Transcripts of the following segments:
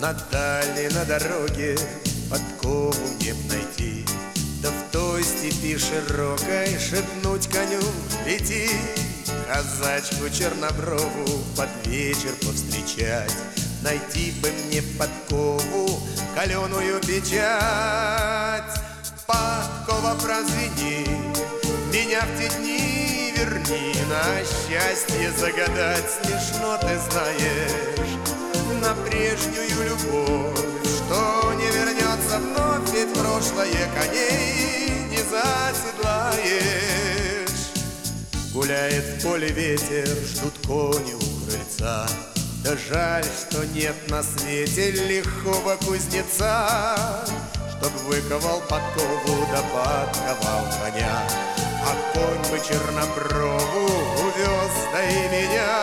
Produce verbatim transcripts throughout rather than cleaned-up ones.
На дальней, на дороге подкову мне б найти, да в той степи широкой шепнуть коню: лети. Казачку черноброву под вечер повстречать, найти бы мне подкову, каленую печать. Подкова прозвени, меня в те дни верни, на счастье загадать смешно, ты знаешь, на прежнюю любовь, что не вернется вновь, ведь прошлое коней не заседлаешь. Гуляет в поле ветер, ждут кони у крыльца, да жаль, что нет на свете лихого кузнеца, чтоб выковал подкову да подковал коня, а конь бы черноброву увез, да и меня.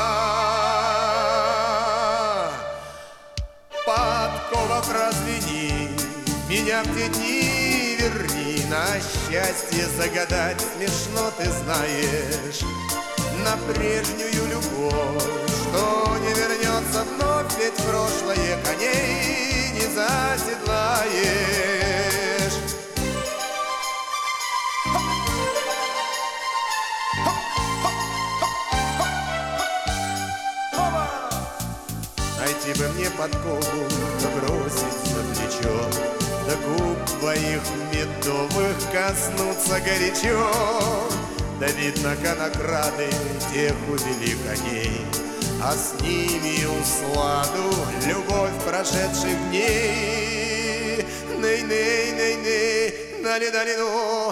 Подкова прозвени, меня в те дни верни, на счастье загадать смешно, ты знаешь, на прежнюю любовь, что не вернется вновь, ведь прошлое коней не заседлаешь. Найти бы мне подкову, да бросить за плечо, да губ твоих медовых коснуться горячо. Да видно, конокрады тех увели коней, а с ними усладу любовь прошедших дней. Ней-ней-ней-ней, дали-дали-ну,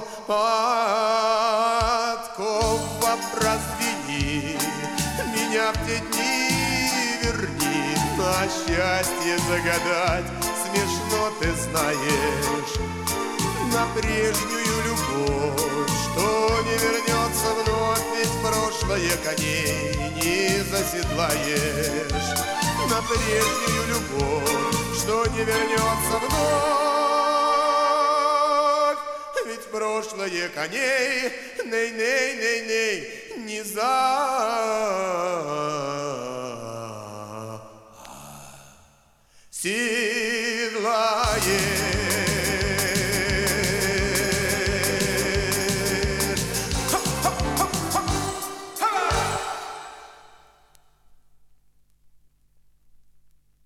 подкова прозвени, меня в те дни верни, на счастье загадать смешно, ты знаешь, на прежнюю любовь, что не вернется вновь, ведь прошлое коней не заседлаешь. На прежнюю любовь, что не вернется вновь, ведь прошлое коней ней-ней-ней-ней не заседлаешь.